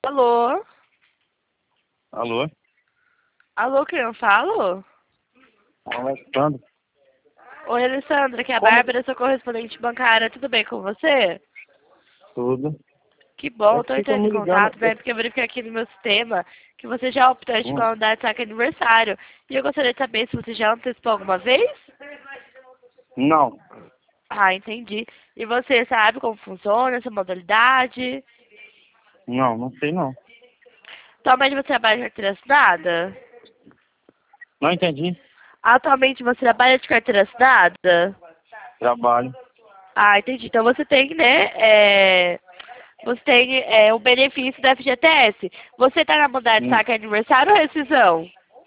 Alô? Alô? Alô, quem eu falo? Alexandre? Oi, Alessandra, aqui é a Como? Bárbara, sou correspondente bancária. Tudo bem com você? Tudo. Que É bom, que tô ficam entrando em me ligando. contato, né? Porque eu verifiquei aqui no meu sistema que você já optou de Hum, mandar de saque aniversário. E eu gostaria de saber se você já antecipou alguma vez? Não. Ah, entendi. E você sabe como funciona essa modalidade? Não, não sei não. Atualmente você trabalha de carteira assinada? Não entendi. Atualmente você trabalha de carteira assinada? Trabalho. Ah, entendi. Então você tem, né, você tem o benefício da FGTS. Você está na modalidade de Hum, saque aniversário ou rescisão?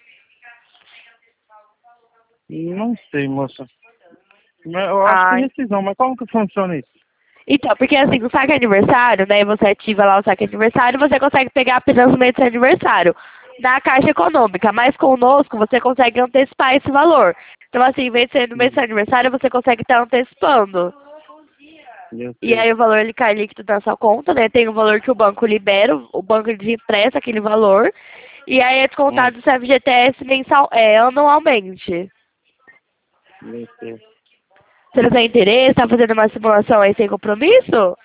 Não sei, moça. Eu acho que Ah, rescisão, mas como que funciona isso? então, porque assim, no saque aniversário, né, você ativa lá o saque aniversário, você consegue pegar apenas no mês de aniversário da Caixa Econômica, mas conosco você consegue antecipar esse valor. Então, assim, em vez de ser no mês de Hum, aniversário, você consegue estar antecipando. eu E sei. aí o valor ele cai líquido na sua conta, né? Tem o valor que o banco libera, o banco ele empresta aquele valor, e aí é Hum, descontado do seu FGTS anualmente. eu sei. Você não tem interesse, está fazendo uma simulação aí sem compromisso?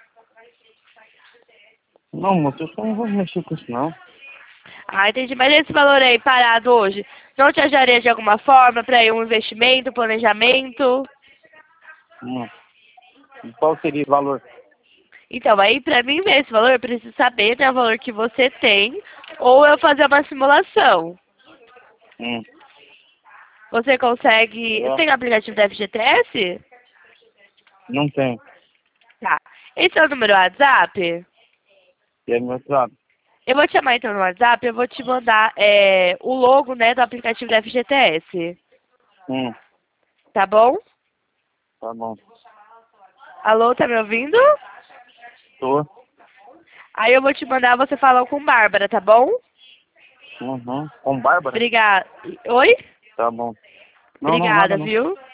Não, moça, eu só não vou mexer com isso, não. Ah, entendi. Mas esse valor aí parado hoje, não te ajudaria de alguma forma para ir um investimento, planejamento? Hum. E qual seria o valor? Então, aí para mim ver esse valor, eu preciso saber, né, o valor que você tem, ou eu fazer uma simulação. Hum. Você consegue... Você Eu tem o aplicativo da FGTS? não tenho. Tá. Esse é o número WhatsApp? E é meu trabalho. Eu vou te chamar então no WhatsApp, eu vou te mandar o logo, né, do aplicativo da FGTS. Hum. Tá bom? Tá bom. Alô, tá me ouvindo? Tô. Aí eu vou te mandar, você falar com Bárbara, tá bom? Uhum. Com Bárbara? Obrigada. Oi? Tá bom. Não, não, nada Obrigada, não. viu?